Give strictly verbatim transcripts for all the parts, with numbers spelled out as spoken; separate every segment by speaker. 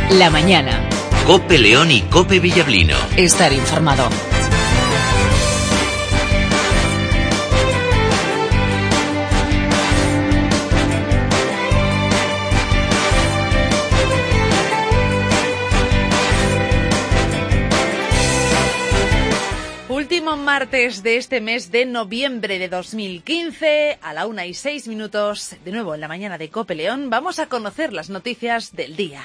Speaker 1: La mañana.
Speaker 2: COPE León y COPE Villablino.
Speaker 1: Estar informado.
Speaker 3: Último martes de este mes de noviembre de dos mil quince, a la una y seis minutos, de nuevo en la mañana de COPE León, vamos a conocer las noticias del día.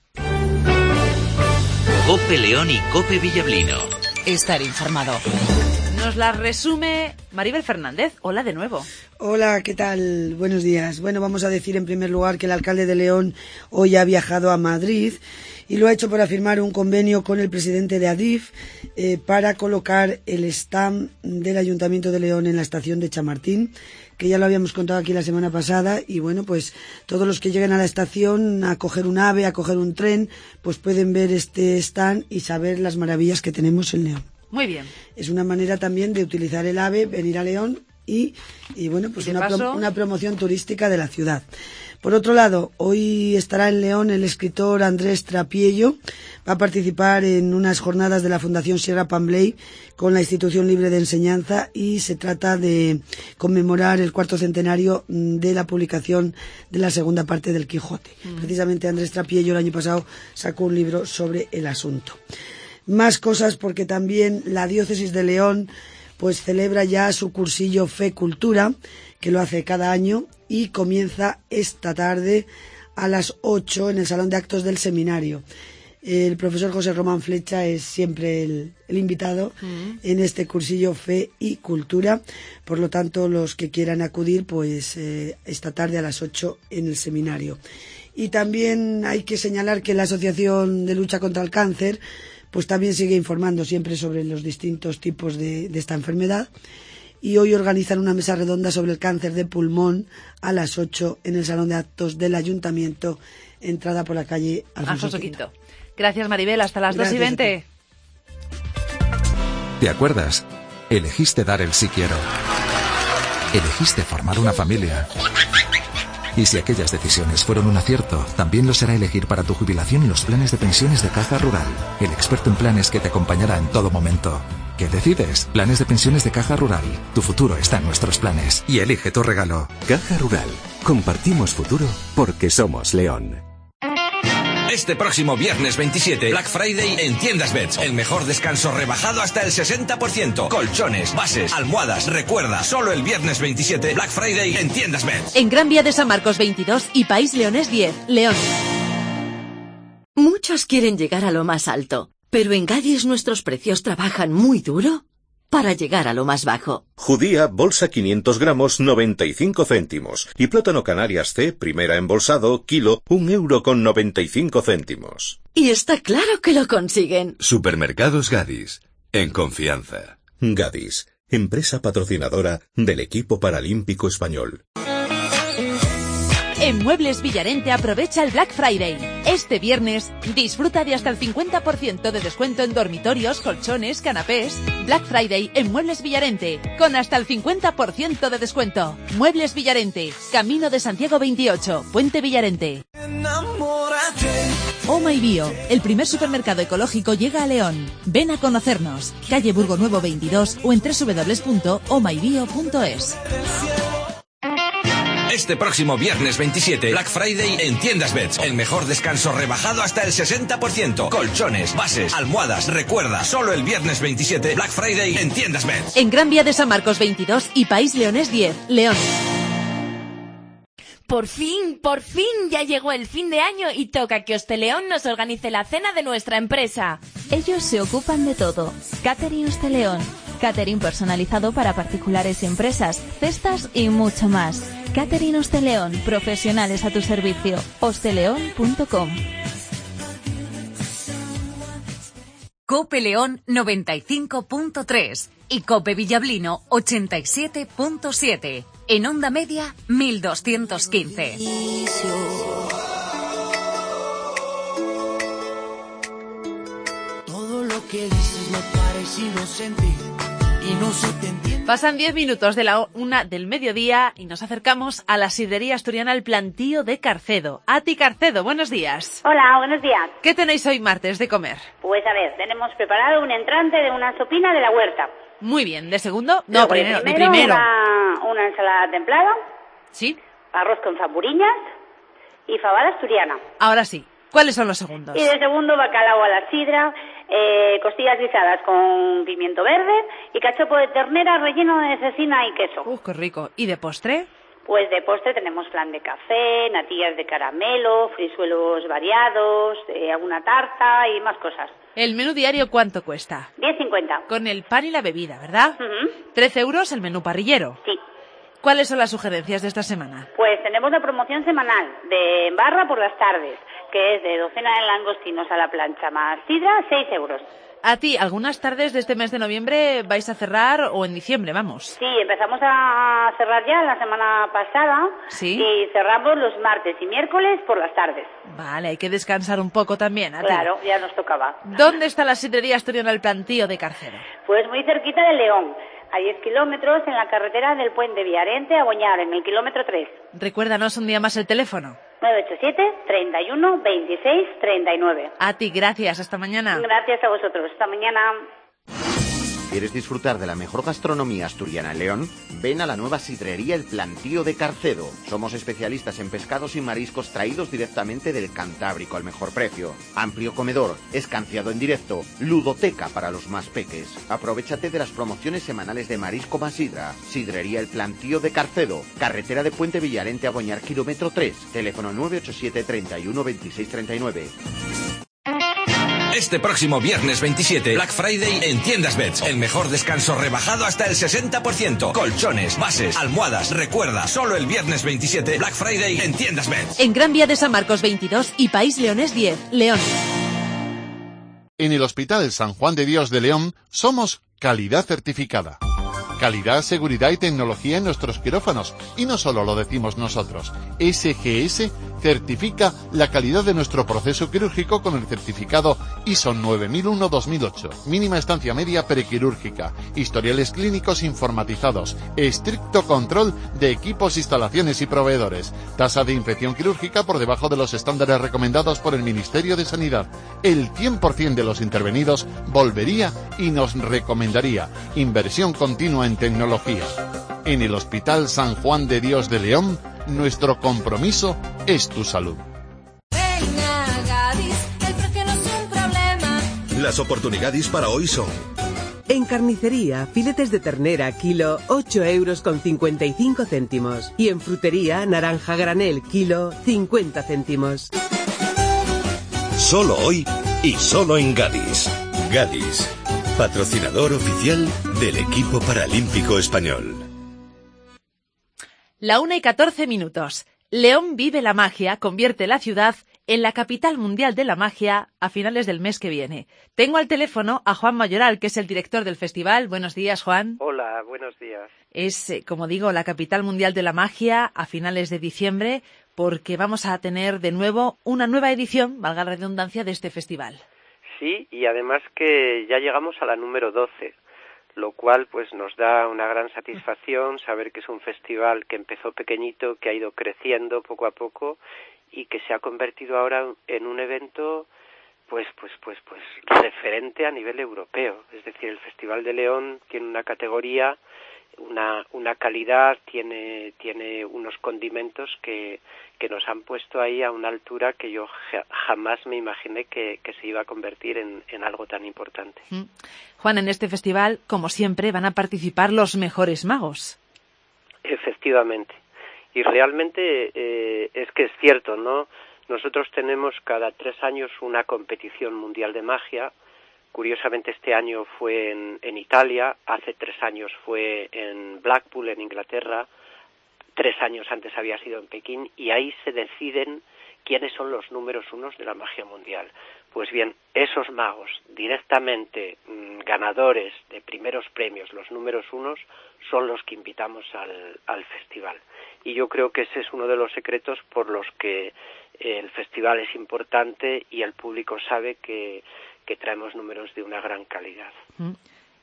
Speaker 2: COPE León y COPE Villablino.
Speaker 1: Estar informado.
Speaker 3: Nos las resume Maribel Fernández. Hola de nuevo.
Speaker 4: Hola, ¿qué tal? Buenos días. Bueno, vamos a decir en primer lugar que el alcalde de León hoy ha viajado a Madrid y lo ha hecho para firmar un convenio con el presidente de Adif eh, para colocar el stand del Ayuntamiento de León en la estación de Chamartín, que ya lo habíamos contado aquí la semana pasada, y bueno, pues todos los que lleguen a la estación a coger un AVE, a coger un tren, pues pueden ver este stand y saber las maravillas que tenemos en León.
Speaker 3: Muy bien.
Speaker 4: Es una manera también de utilizar el AVE, venir a León y, y bueno, pues
Speaker 3: ¿Y
Speaker 4: una,
Speaker 3: paso?
Speaker 4: pro, una promoción turística de la ciudad. Por otro lado, hoy estará en León el escritor Andrés Trapiello. Va a participar en unas jornadas de la Fundación Sierra Pambley con la Institución Libre de Enseñanza y se trata de conmemorar el cuarto centenario de la publicación de la segunda parte del Quijote. Mm. Precisamente Andrés Trapiello el año pasado sacó un libro sobre el asunto. Más cosas porque también la Diócesis de León pues celebra ya su cursillo Fe Cultura, que lo hace cada año y comienza esta tarde a las ocho en el Salón de Actos del Seminario. El profesor José Román Flecha es siempre el, el invitado uh-huh. en este cursillo Fe y Cultura. Por lo tanto, los que quieran acudir, pues eh, esta tarde a las ocho en el seminario. Y también hay que señalar que la Asociación de Lucha contra el Cáncer pues también sigue informando siempre sobre los distintos tipos de, de esta enfermedad. Y hoy organizan una mesa redonda sobre el cáncer de pulmón a las ocho en el Salón de Actos del Ayuntamiento, entrada por la calle Alfonso, Alfonso Quinto.
Speaker 3: Gracias, Maribel. Hasta las
Speaker 4: Gracias
Speaker 3: dos y veinte.
Speaker 5: ¿Te acuerdas? Elegiste dar el sí quiero. Elegiste formar una familia. Y si aquellas decisiones fueron un acierto, también lo será elegir para tu jubilación los planes de pensiones de Caja Rural, el experto en planes que te acompañará en todo momento. ¿Qué decides? Planes de pensiones de Caja Rural. Tu futuro está en nuestros planes y elige tu regalo.
Speaker 6: Caja Rural. Compartimos futuro porque somos León.
Speaker 7: Este próximo viernes veintisiete, Black Friday en Tiendas Beds. El mejor descanso rebajado hasta el sesenta por ciento. Colchones, bases, almohadas. Recuerda, solo el viernes veintisiete, Black Friday en Tiendas Beds.
Speaker 1: En Gran Vía de San Marcos veintidós y País Leonés diez, León. Muchos quieren llegar a lo más alto, pero en Gadis nuestros precios trabajan muy duro para llegar a lo más bajo.
Speaker 8: Judía, bolsa quinientos gramos, noventa y cinco céntimos. Y plátano Canarias C, primera embolsado, kilo, un euro con noventa y cinco céntimos.
Speaker 1: Y está claro que lo consiguen.
Speaker 6: Supermercados Gadis, en confianza.
Speaker 8: Gadis, empresa patrocinadora del equipo paralímpico español.
Speaker 1: En Muebles Villarente aprovecha el Black Friday. Este viernes disfruta de hasta el cincuenta por ciento de descuento en dormitorios, colchones, canapés. Black Friday en Muebles Villarente, con hasta el cincuenta por ciento de descuento. Muebles Villarente, Camino de Santiago veintiocho, Puente Villarente. Oh My Bio, el primer supermercado ecológico llega a León. Ven a conocernos. Calle Burgo Nuevo veintidós o en doble u doble u doble u punto oh my bio punto es.
Speaker 7: Este próximo viernes veintisiete, Black Friday en Tiendas Beds. El mejor descanso rebajado hasta el sesenta por ciento. Colchones, bases, almohadas. Recuerda, solo el viernes veintisiete, Black Friday en Tiendas Beds.
Speaker 1: En Gran Vía de San Marcos veintidós y País Leonés diez, León.
Speaker 9: Por fin, por fin ya llegó el fin de año y toca que Hosteleón nos organice la cena de nuestra empresa.
Speaker 10: Ellos se ocupan de todo. Catering Hosteleón. Catering personalizado para particulares y empresas, cestas y mucho más. Catering Hosteleón, profesionales a tu servicio. hosteleón punto com.
Speaker 1: COPE León noventa y cinco punto tres y COPE Villablino ochenta y siete punto siete. En onda media mil doscientos quince.
Speaker 11: Todo lo que dices me parece inocente y no se te entiende.
Speaker 3: Pasan diez minutos de la una del mediodía y nos acercamos a la sidrería asturiana El Plantío de Carcedo. Ati Carcedo, buenos días.
Speaker 12: Hola, buenos días.
Speaker 3: ¿Qué tenéis hoy martes de comer?
Speaker 12: Pues a ver, tenemos preparado un entrante de una sopina de la huerta.
Speaker 3: Muy bien, ¿de segundo? No,
Speaker 12: Luego,
Speaker 3: primero,
Speaker 12: de
Speaker 3: de
Speaker 12: primero.
Speaker 3: primero.
Speaker 12: Una, una ensalada templada.
Speaker 3: Sí.
Speaker 12: Arroz con zamburiñas y fabada asturiana.
Speaker 3: Ahora sí, ¿cuáles son los segundos?
Speaker 12: Y de segundo, bacalao a la sidra, eh, costillas guisadas con pimiento verde y cachopo de ternera relleno de cecina y queso.
Speaker 3: ¡Uh, qué rico! ¿Y de postre?
Speaker 12: Pues de postre tenemos flan de café, natillas de caramelo, frisuelos variados, eh, alguna tarta y más cosas.
Speaker 3: ¿El menú diario cuánto cuesta?
Speaker 12: diez cincuenta.
Speaker 3: Con el pan y la bebida, ¿verdad?
Speaker 12: Uh-huh.
Speaker 3: trece euros el menú parrillero.
Speaker 12: Sí.
Speaker 3: ¿Cuáles son las sugerencias de esta semana?
Speaker 12: Pues tenemos la promoción semanal de barra por las tardes, que es de docena de langostinos a la plancha más sidra, seis euros.
Speaker 3: A ti, ¿algunas tardes de este mes de noviembre vais a cerrar o en diciembre, vamos?
Speaker 12: Sí, empezamos a cerrar ya la semana pasada.
Speaker 3: ¿Sí?
Speaker 12: Y cerramos los martes y miércoles por las tardes.
Speaker 3: Vale, hay que descansar un poco también, Ati.
Speaker 12: Claro, ya nos tocaba.
Speaker 3: ¿Dónde está la sidrería asturiana El Plantío de Carcedo?
Speaker 12: Pues muy cerquita de León, a diez kilómetros en la carretera del Puente Villarente a Boñar, en el kilómetro tres.
Speaker 3: Recuérdanos un día más el teléfono.
Speaker 12: nueve ocho siete, treinta y uno, veintiséis, treinta y nueve.
Speaker 3: A ti, gracias. Hasta mañana.
Speaker 12: Gracias a vosotros. Hasta mañana.
Speaker 13: ¿Quieres disfrutar de la mejor gastronomía asturiana en León? Ven a la nueva sidrería El Plantío de Carcedo. Somos especialistas en pescados y mariscos traídos directamente del Cantábrico al mejor precio. Amplio comedor, escanciado en directo, ludoteca para los más peques. Aprovéchate de las promociones semanales de marisco más sidra. Sidrería El Plantío de Carcedo. Carretera de Puente Villarente a Boñar, kilómetro tres. Teléfono nueve ocho siete, treinta y uno, veintiséis, treinta y nueve.
Speaker 7: Este próximo viernes veintisiete, Black Friday en Tiendas Beds. El mejor descanso rebajado hasta el sesenta por ciento. Colchones, bases, almohadas. Recuerda, solo el viernes veintisiete, Black Friday en Tiendas Beds.
Speaker 1: En Gran Vía de San Marcos veintidós y País Leonés diez, León.
Speaker 14: En el Hospital San Juan de Dios de León somos calidad certificada. Calidad, seguridad y tecnología en nuestros quirófanos. Y no solo lo decimos nosotros. S G S certifica la calidad de nuestro proceso quirúrgico con el certificado I S O nueve mil uno dos mil ocho. Mínima estancia media prequirúrgica. Historiales clínicos informatizados. Estricto control de equipos, instalaciones y proveedores. Tasa de infección quirúrgica por debajo de los estándares recomendados por el Ministerio de Sanidad. El cien por ciento de los intervenidos volvería y nos recomendaría. Inversión continua en tecnología. En el Hospital San Juan de Dios de León, nuestro compromiso es tu salud.
Speaker 15: Ven a Gadis, el precio no es un problema.
Speaker 16: Las oportunidades para hoy son:
Speaker 17: en carnicería, filetes de ternera kilo, ocho euros con cincuenta y cinco céntimos. Y en frutería, naranja granel kilo, cincuenta céntimos.
Speaker 16: Solo hoy y solo en Gadis. Gadis, patrocinador oficial del equipo paralímpico español.
Speaker 3: La una y catorce minutos. León vive la magia, convierte la ciudad en la capital mundial de la magia a finales del mes que viene. Tengo al teléfono a Juan Mayoral, que es el director del festival. Buenos días, Juan.
Speaker 18: Hola, buenos días.
Speaker 3: Es, eh, como digo, la capital mundial de la magia a finales de diciembre, porque vamos a tener de nuevo una nueva edición, valga la redundancia, de este festival.
Speaker 18: Sí, y además que ya llegamos a la número doce. Lo cual pues nos da una gran satisfacción saber que es un festival que empezó pequeñito, que ha ido creciendo poco a poco y que se ha convertido ahora en un evento pues pues pues pues referente a nivel europeo. Es decir, el Festival de León tiene una categoría, una una calidad, tiene tiene unos condimentos que que nos han puesto ahí a una altura que yo ja, jamás me imaginé que, que se iba a convertir en, en algo tan importante.
Speaker 3: Mm. Juan, en este festival, como siempre, van a participar los mejores magos.
Speaker 18: Efectivamente. Y realmente eh, es que es cierto, ¿no? Nosotros tenemos cada tres años una competición mundial de magia. Curiosamente este año fue en, en Italia, hace tres años fue en Blackpool, en Inglaterra, tres años antes había sido en Pekín, y ahí se deciden quiénes son los números unos de la magia mundial. Pues bien, esos magos directamente mmm, ganadores de primeros premios, los números unos, son los que invitamos al, al festival. Y yo creo que ese es uno de los secretos por los que eh, el festival es importante y el público sabe que, que traemos números de una gran calidad.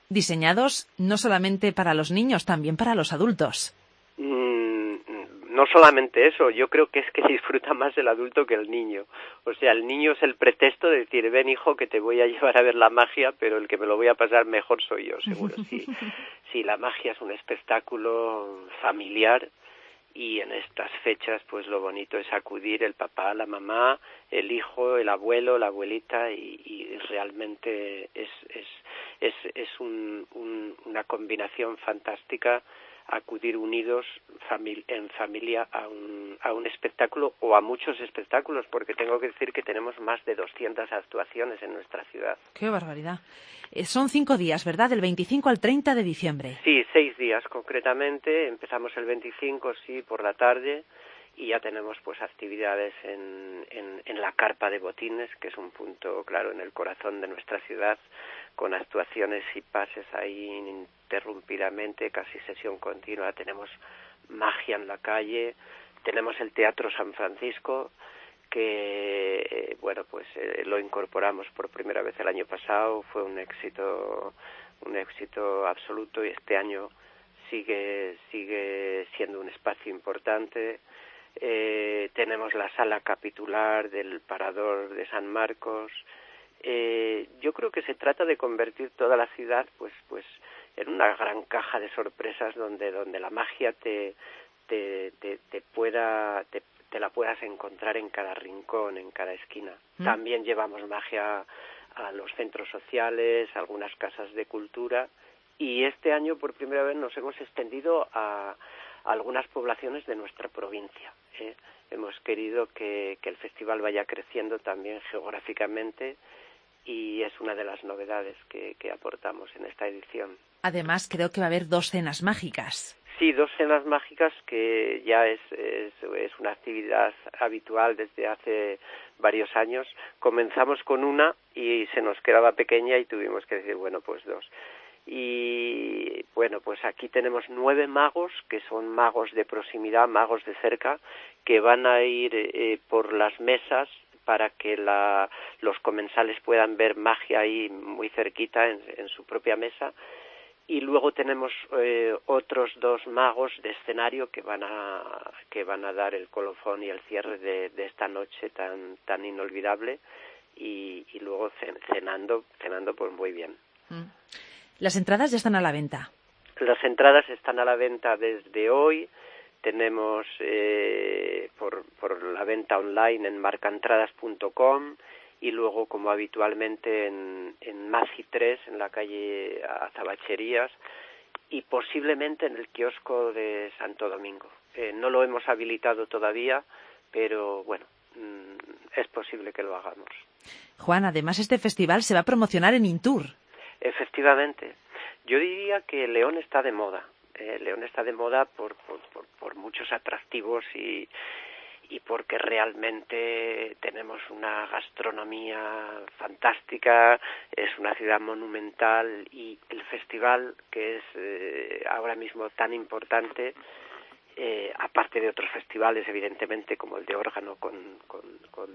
Speaker 3: diseñados no solamente para los niños, también para los adultos.
Speaker 18: Mm, no solamente eso, yo creo que es que disfruta más el adulto que el niño. O sea, el niño es el pretexto de decir, ven hijo, que te voy a llevar a ver la magia, pero el que me lo voy a pasar mejor soy yo, seguro. Sí, sí, la magia es un espectáculo familiar. Y en estas fechas, pues lo bonito es acudir el papá, la mamá, el hijo, el abuelo, la abuelita, y, y realmente es es es, es un, un, una combinación fantástica acudir unidos famili- en familia a un, a un espectáculo o a muchos espectáculos, porque tengo que decir que tenemos más de doscientas actuaciones en nuestra ciudad.
Speaker 3: ¡Qué barbaridad! Eh, son cinco días, ¿verdad? Del veinticinco al treinta de diciembre.
Speaker 18: Sí, seis días concretamente. Empezamos el veinticinco, sí, por la tarde, y ya tenemos pues actividades en, en, en la carpa de Botines, que es un punto, claro, en el corazón de nuestra ciudad, con actuaciones y pases ahí ininterrumpidamente, casi sesión continua. Tenemos magia en la calle, tenemos el Teatro San Francisco, que, bueno, pues eh, lo incorporamos por primera vez el año pasado, fue un éxito, un éxito absoluto, y este año sigue, sigue siendo un espacio importante. Eh, tenemos la sala capitular del Parador de San Marcos. Eh, yo creo que se trata de convertir toda la ciudad, pues, pues, en una gran caja de sorpresas donde, donde la magia te, te, te, te pueda, te, te la puedas encontrar en cada rincón, en cada esquina. Mm. También llevamos magia a los centros sociales, a algunas casas de cultura, y este año por primera vez nos hemos extendido a, a algunas poblaciones de nuestra provincia, ¿eh? Hemos querido que, que el festival vaya creciendo también geográficamente, y es una de las novedades que, que aportamos en esta edición.
Speaker 3: Además, creo que va a haber dos cenas mágicas.
Speaker 18: Sí, dos cenas mágicas que ya es, es, es una actividad habitual desde hace varios años. Comenzamos con una y se nos quedaba pequeña y tuvimos que decir, bueno, pues dos. Y bueno, pues aquí tenemos nueve magos, que son magos de proximidad, magos de cerca, que van a ir eh, por las mesas para que la, los comensales puedan ver magia ahí muy cerquita en, en su propia mesa. Y luego tenemos eh, otros dos magos de escenario que van a que van a dar el colofón y el cierre de, de esta noche tan tan inolvidable, y, y luego cenando cenando pues muy bien.
Speaker 3: Mm. Las entradas ya están a la venta.
Speaker 18: Las entradas están a la venta desde hoy. Tenemos eh, por por la venta online en marcaentradas punto com. Y luego, como habitualmente, en, en Maci tres, en la calle Azabacherías, y posiblemente en el kiosco de Santo Domingo. Eh, no lo hemos habilitado todavía, pero bueno, mmm, es posible que lo hagamos.
Speaker 3: Juan, además este festival se va a promocionar en Intur.
Speaker 18: Efectivamente. Yo diría que León está de moda. Eh, León está de moda por, por, por, por muchos atractivos y... y porque realmente tenemos una gastronomía fantástica, es una ciudad monumental, y el festival, que es eh, ahora mismo tan importante, eh, aparte de otros festivales, evidentemente, como el de órgano, con, con, con,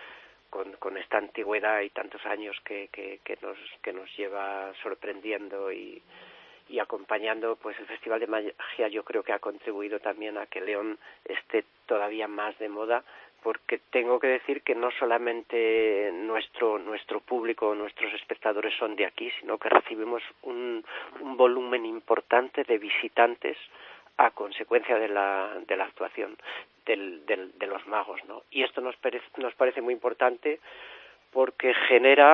Speaker 18: con, con esta antigüedad y tantos años que, que, que, nos, que nos lleva sorprendiendo y y acompañando, pues el Festival de Magia yo creo que ha contribuido también a que León esté todavía más de moda, porque tengo que decir que no solamente nuestro nuestro público, nuestros espectadores son de aquí, sino que recibimos un, un volumen importante de visitantes a consecuencia de la de la actuación del, del, de los magos, ¿no? Y esto nos parece, nos parece muy importante porque genera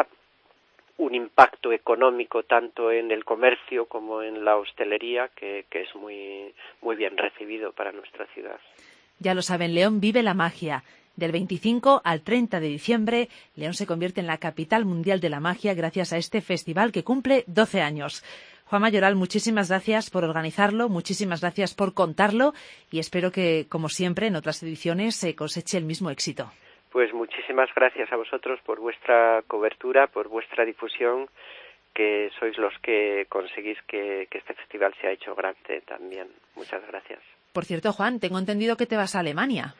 Speaker 18: un impacto económico tanto en el comercio como en la hostelería que, que es muy muy bien recibido para nuestra ciudad.
Speaker 3: Ya lo saben, León vive la magia. Del veinticinco al treinta de diciembre, León se convierte en la capital mundial de la magia gracias a este festival que cumple doce años. Juan Mayoral, muchísimas gracias por organizarlo, muchísimas gracias por contarlo, y espero que, como siempre, en otras ediciones se coseche el mismo éxito.
Speaker 18: Pues muchísimas gracias a vosotros por vuestra cobertura, por vuestra difusión, que sois los que conseguís que, que este festival se ha hecho grande también. Muchas gracias.
Speaker 3: Por cierto, Juan, tengo entendido que te vas a Alemania.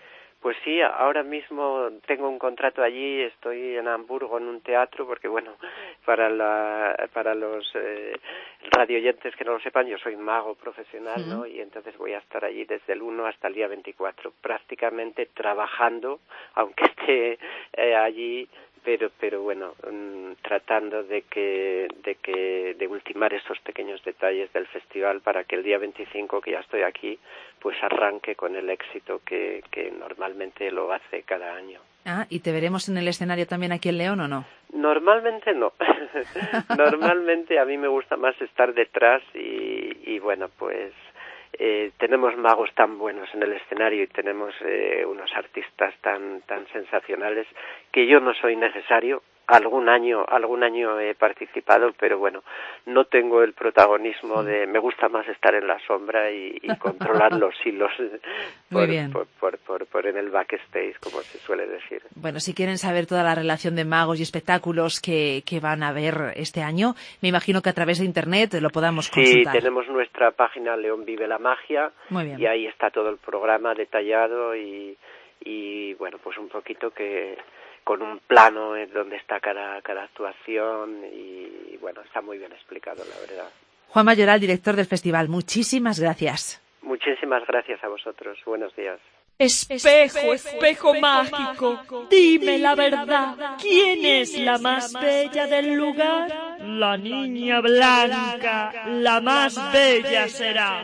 Speaker 18: Pues sí, ahora mismo tengo un contrato allí, estoy en Hamburgo en un teatro, porque bueno, para la, para los eh, radioyentes que no lo sepan, yo soy mago profesional, uh-huh. ¿no? Y entonces voy a estar allí desde el uno hasta el día veinticuatro, prácticamente trabajando, aunque esté eh, allí, pero pero bueno, um, tratando de que de que de ultimar esos pequeños detalles del festival para que el día veinticinco, que ya estoy aquí, pues arranque con el éxito que que normalmente lo hace cada año.
Speaker 3: Ah, ¿y te veremos en el escenario también aquí en León o no?
Speaker 18: Normalmente no. Normalmente a mí me gusta más estar detrás y, y bueno, pues Eh, tenemos magos tan buenos en el escenario y tenemos eh, unos artistas tan tan sensacionales que yo no soy necesario. Algún año algún año he participado, pero bueno, no tengo el protagonismo de... Me gusta más estar en la sombra y, y controlar los hilos por,
Speaker 3: Muy bien.
Speaker 18: Por, por, por, por en el backstage, como se suele decir.
Speaker 3: Bueno, si quieren saber toda la relación de magos y espectáculos que, que van a ver este año, me imagino que a través de Internet lo podamos consultar.
Speaker 18: Sí, tenemos nuestra página León Vive la Magia.
Speaker 3: Muy bien.
Speaker 18: Y ahí está todo el programa detallado y, y bueno, pues un poquito que... con un plano en donde está cada, cada actuación y, y bueno, está muy bien explicado, la verdad.
Speaker 3: Juan Mayoral, director del festival, muchísimas gracias.
Speaker 18: Muchísimas gracias a vosotros. Buenos días.
Speaker 11: Espejo, espejo mágico, dime la verdad, ¿quién es la más bella del lugar? La niña blanca, la más bella será.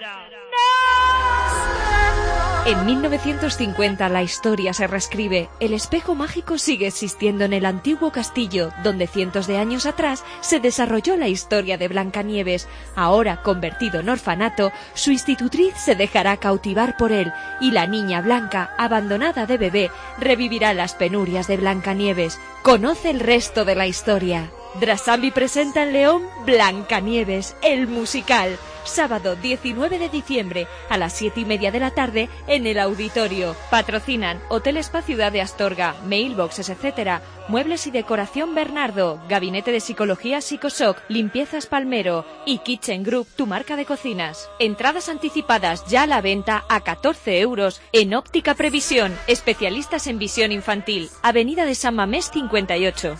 Speaker 19: En mil novecientos cincuenta la historia se reescribe. El espejo mágico sigue existiendo en el antiguo castillo, donde cientos de años atrás se desarrolló la historia de Blancanieves. Ahora, convertido en orfanato, su institutriz se dejará cautivar por él, y la niña blanca, abandonada de bebé, revivirá las penurias de Blancanieves. Conoce el resto de la historia. Drasambi presenta en León Blancanieves, el musical. Sábado diecinueve de diciembre a las siete y media de la tarde en el auditorio. Patrocinan Hotel Spa Ciudad de Astorga, Mailboxes, etcétera. Muebles y decoración Bernardo, Gabinete de Psicología Psicosoc, Limpiezas Palmero y Kitchen Group, tu marca de cocinas. Entradas anticipadas ya a la venta a catorce euros en Óptica Previsión, especialistas en visión infantil. Avenida de San Mamés cincuenta y ocho.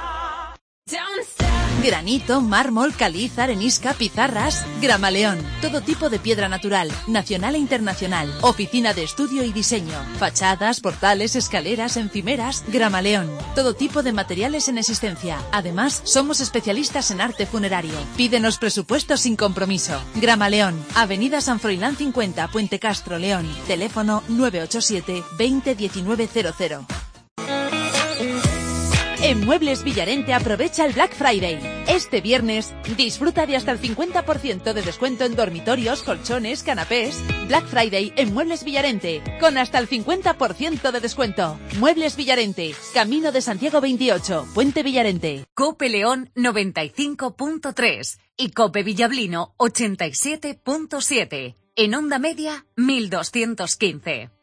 Speaker 1: Granito, mármol, caliza, arenisca, pizarras. Gramaleón. Todo tipo de piedra natural, nacional e internacional. Oficina de estudio y diseño. Fachadas, portales, escaleras, encimeras. Gramaleón. Todo tipo de materiales en existencia. Además, somos especialistas en arte funerario. Pídenos presupuesto sin compromiso. Gramaleón. Avenida San Froilán cincuenta, Puente Castro, León. Teléfono nueve ocho siete, veinte, diecinueve cero cero. En Muebles Villarente aprovecha el Black Friday. Este viernes disfruta de hasta el cincuenta por ciento de descuento en dormitorios, colchones, canapés. Black Friday en Muebles Villarente, con hasta el cincuenta por ciento de descuento. Muebles Villarente, Camino de Santiago veintiocho, Puente Villarente.
Speaker 20: Cope León noventa y cinco punto tres y Cope Villablino ochenta y siete punto siete. En onda media mil doscientos quince.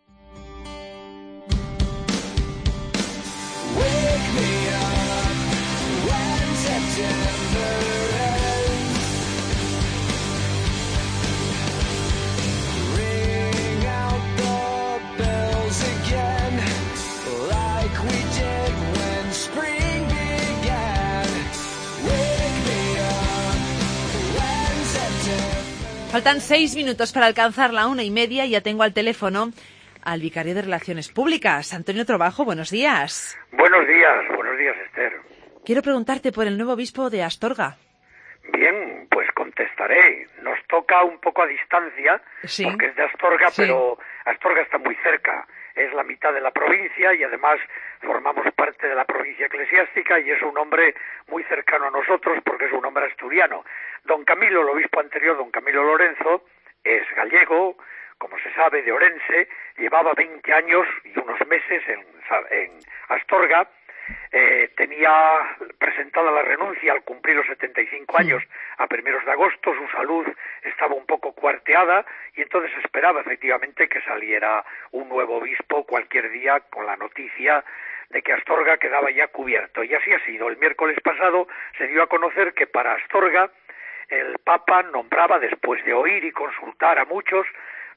Speaker 3: Faltan seis minutos para alcanzar la una y media y ya tengo al teléfono al vicario de Relaciones Públicas, Antonio Trobajo. Buenos días.
Speaker 21: Buenos días, buenos días, Esther.
Speaker 3: Quiero preguntarte por el nuevo obispo de Astorga.
Speaker 21: Bien, pues contestaré. Nos toca un poco a distancia,
Speaker 3: ¿Sí?
Speaker 21: porque es de Astorga,
Speaker 3: Sí.
Speaker 21: pero Astorga está muy cerca. Es la mitad de la provincia y además formamos parte de la provincia eclesiástica y es un hombre muy cercano a nosotros porque es un hombre asturiano. Don Camilo, el obispo anterior, don Camilo Lorenzo, es gallego, como se sabe, de Orense, llevaba veinte años y unos meses en, en Astorga. Eh, tenía presentada la renuncia al cumplir los setenta y cinco años a primeros de agosto, su salud estaba un poco cuarteada y entonces esperaba efectivamente que saliera un nuevo obispo cualquier día con la noticia de que Astorga quedaba ya cubierto, y así ha sido. El miércoles pasado se dio a conocer que para Astorga el Papa nombraba, después de oír y consultar a muchos,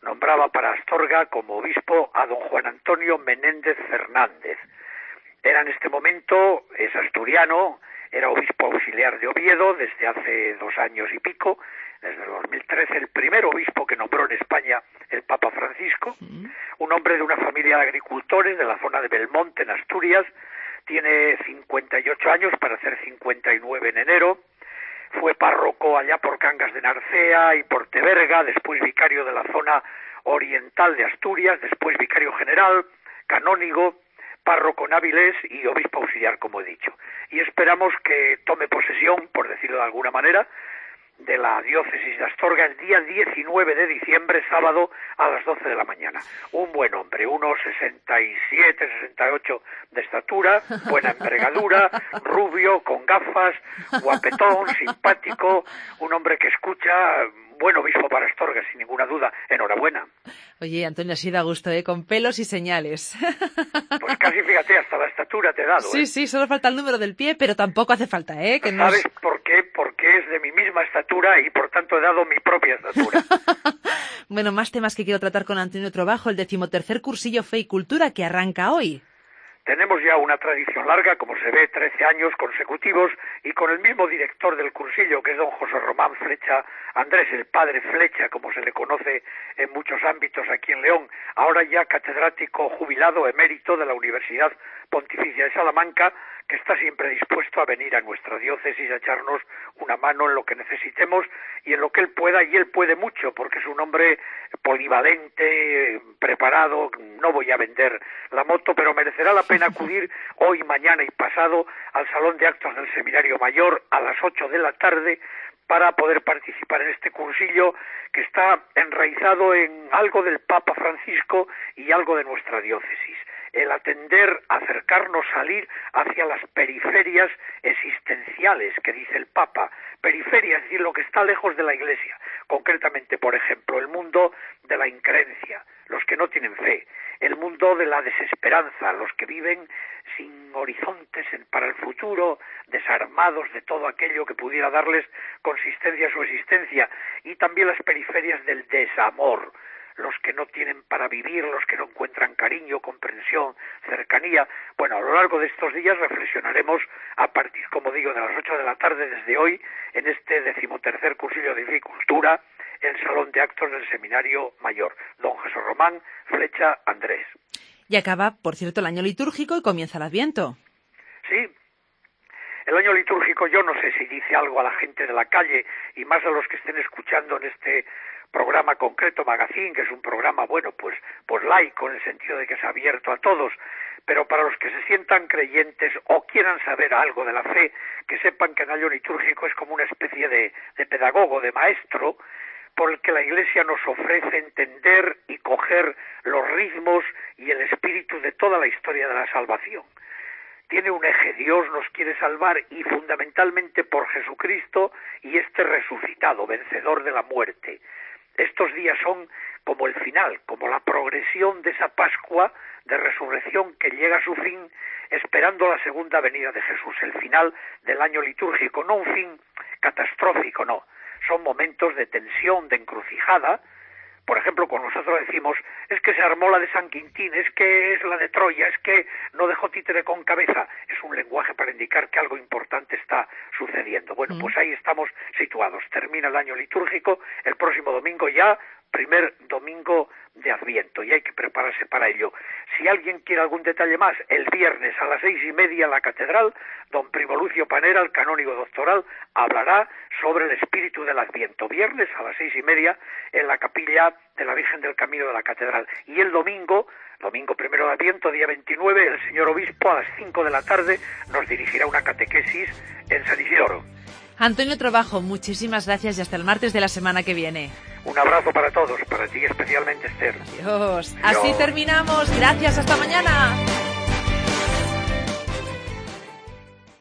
Speaker 21: nombraba para Astorga como obispo a don Juan Antonio Menéndez Fernández. Era en este momento, es asturiano, era obispo auxiliar de Oviedo desde hace dos años y pico, desde el dos mil trece, el primer obispo que nombró en España el Papa Francisco, un hombre de una familia de agricultores de la zona de Belmonte, en Asturias, tiene cincuenta y ocho años para hacer cincuenta y nueve en enero, fue párroco allá por Cangas de Narcea y por Teberga, después vicario de la zona oriental de Asturias, después vicario general, canónigo, párroco en Avilés y obispo auxiliar, como he dicho. Y esperamos que tome posesión, por decirlo de alguna manera, de la diócesis de Astorga el día diecinueve de diciembre, sábado, a las doce de la mañana. Un buen hombre, unos sesenta y siete, sesenta y ocho de estatura, buena envergadura, rubio, con gafas, guapetón, simpático, un hombre que escucha, buen obispo para Astorga, sin ninguna duda. Enhorabuena.
Speaker 3: Oye, Antonio, así da gusto, ¿eh? Con pelos y señales.
Speaker 21: Pues casi, fíjate, hasta la estatura te he dado, ¿eh?
Speaker 3: Sí, sí, solo falta el número del pie, pero tampoco hace falta, ¿eh? Que
Speaker 21: ¿Sabes
Speaker 3: nos...
Speaker 21: por qué? Porque es de mi misma estatura y por tanto he dado mi propia estatura.
Speaker 3: Bueno, más temas que quiero tratar con Antonio Trovajo, el decimotercer cursillo Fe y Cultura que arranca hoy.
Speaker 21: Tenemos ya una tradición larga, como se ve, trece años consecutivos, y con el mismo director del cursillo, que es don José Román Flecha Andrés, el padre Flecha, como se le conoce en muchos ámbitos aquí en León, ahora ya catedrático jubilado emérito de la Universidad Pontificia de Salamanca, que está siempre dispuesto a venir a nuestra diócesis a echarnos una mano en lo que necesitemos y en lo que él pueda, y él puede mucho, porque es un hombre polivalente, preparado. No voy a vender la moto, pero merecerá la pena acudir hoy, mañana y pasado al Salón de Actos del Seminario Mayor a las ocho de la tarde para poder participar en este cursillo que está enraizado en algo del Papa Francisco y algo de nuestra diócesis. El atender, acercarnos, salir hacia las periferias existenciales que dice el Papa. Periferias, es decir, lo que está lejos de la Iglesia. Concretamente, por ejemplo, el mundo de la increencia, los que no tienen fe. El mundo de la desesperanza, los que viven sin horizontes para el futuro, desarmados de todo aquello que pudiera darles consistencia a su existencia. Y también las periferias del desamor, los que no tienen para vivir, los que no encuentran cariño, comprensión, cercanía. Bueno, a lo largo de estos días reflexionaremos a partir, como digo, de las ocho de la tarde desde hoy, en este decimotercer cursillo de Fe y Cultura, el Salón de Actos del Seminario Mayor. Don Jesús Román Flecha Andrés.
Speaker 3: Y acaba, por cierto, el año litúrgico y comienza el Adviento.
Speaker 21: Sí. El año litúrgico, yo no sé si dice algo a la gente de la calle y más a los que estén escuchando en este programa concreto, Magazine, que es un programa, bueno, pues, pues laico, en el sentido de que es abierto a todos, pero para los que se sientan creyentes o quieran saber algo de la fe, que sepan que el año litúrgico es como una especie de, de pedagogo, de maestro, por el que la Iglesia nos ofrece entender y coger los ritmos y el espíritu de toda la historia de la salvación. Tiene un eje, Dios nos quiere salvar y fundamentalmente por Jesucristo y este resucitado, vencedor de la muerte. Estos días son como el final, como la progresión de esa Pascua de resurrección que llega a su fin esperando la segunda venida de Jesús, el final del año litúrgico, no un fin catastrófico, no. Son momentos de tensión, de encrucijada. Por ejemplo, cuando nosotros decimos, es que se armó la de San Quintín, es que es la de Troya, es que no dejó títere con cabeza, es un lenguaje para indicar que algo importante está sucediendo. Bueno, pues ahí estamos situados. Termina el año litúrgico, el próximo domingo ya, primer domingo de Adviento, y hay que prepararse para ello. Si alguien quiere algún detalle más, el viernes a las seis y media en la catedral, don Primo Lucio Panera, el canónigo doctoral, hablará sobre el espíritu del Adviento. Viernes a las seis y media en la capilla de la Virgen del Camino de la catedral. Y el domingo, domingo primero de Adviento, día veintinueve, el señor obispo a las cinco de la tarde nos dirigirá una catequesis en San Isidoro.
Speaker 3: Antonio Trovajo, muchísimas gracias y hasta el martes de la semana que viene.
Speaker 21: Un abrazo para todos, para ti especialmente, Esther.
Speaker 3: Adiós. Así terminamos. Gracias, hasta mañana.